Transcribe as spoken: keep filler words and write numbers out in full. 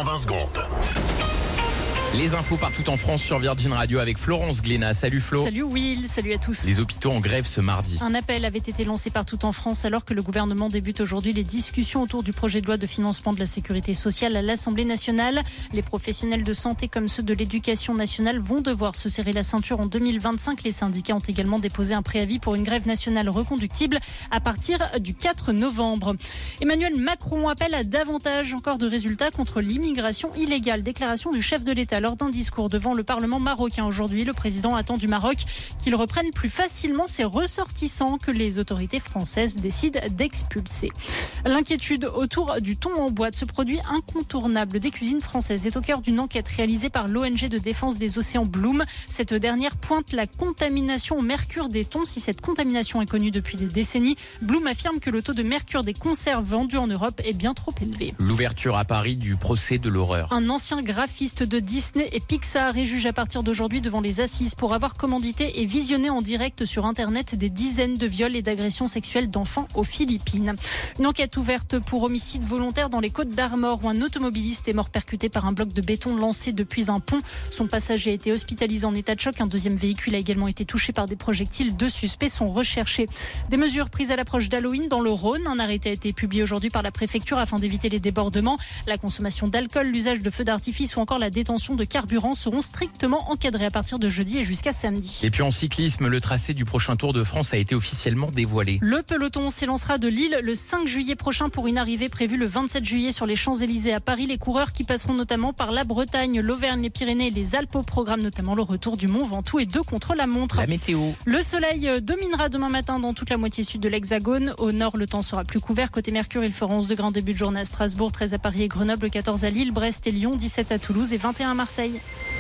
En vingt secondes. Les infos partout en France sur Virgin Radio avec Florence Glénat. Salut Flo. Salut Will, salut à tous. Les hôpitaux en grève ce mardi. Un appel avait été lancé partout en France alors que le gouvernement débute aujourd'hui les discussions autour du projet de loi de financement de la sécurité sociale à l'Assemblée nationale. Les professionnels de santé comme ceux de l'éducation nationale vont devoir se serrer la ceinture en deux mille vingt-cinq. Les syndicats ont également déposé un préavis pour une grève nationale reconductible à partir du quatre novembre. Emmanuel Macron appelle à davantage encore de résultats contre l'immigration illégale. Déclaration du chef de l'État lors d'un discours devant le Parlement marocain aujourd'hui. Le président attend du Maroc qu'il reprenne plus facilement ses ressortissants que les autorités françaises décident d'expulser. L'inquiétude autour du thon en boîte, ce produit incontournable des cuisines françaises, est au cœur d'une enquête réalisée par l'O N G de défense des océans Bloom. Cette dernière pointe la contamination au mercure des thons. Si cette contamination est connue depuis des décennies, Bloom affirme que le taux de mercure des conserves vendues en Europe est bien trop élevé. L'ouverture à Paris du procès de l'horreur. Un ancien graphiste de Disney et Pixar est jugé à partir d'aujourd'hui devant les assises pour avoir commandité et visionné en direct sur Internet des dizaines de viols et d'agressions sexuelles d'enfants aux Philippines. Une enquête ouverte pour homicide volontaire dans les Côtes-d'Armor où un automobiliste est mort percuté par un bloc de béton lancé depuis un pont. Son passager a été hospitalisé en état de choc. Un deuxième véhicule a également été touché par des projectiles. Deux suspects sont recherchés. Des mesures prises à l'approche d'Halloween dans le Rhône. Un arrêté a été publié aujourd'hui par la préfecture afin d'éviter les débordements. La consommation d'alcool, l'usage de feux d'artifice ou encore la détention de carburant seront strictement encadrés à partir de jeudi et jusqu'à samedi. Et puis en cyclisme, le tracé du prochain Tour de France a été officiellement dévoilé. Le peloton s'élancera de Lille le cinq juillet prochain pour une arrivée prévue le vingt-sept juillet sur les Champs-Élysées à Paris. Les coureurs qui passeront notamment par la Bretagne, l'Auvergne, les Pyrénées et les Alpes au programme, notamment le retour du Mont Ventoux et deux contre la montre. La météo. Le soleil dominera demain matin dans toute la moitié sud de l'Hexagone. Au nord, le temps sera plus couvert. Côté Mercure, il fera onze degrés en début de journée à Strasbourg, treize à Paris et Grenoble, quatorze à Lille, Brest et Lyon, dix-sept à Toulouse et vingt et un à Marseille.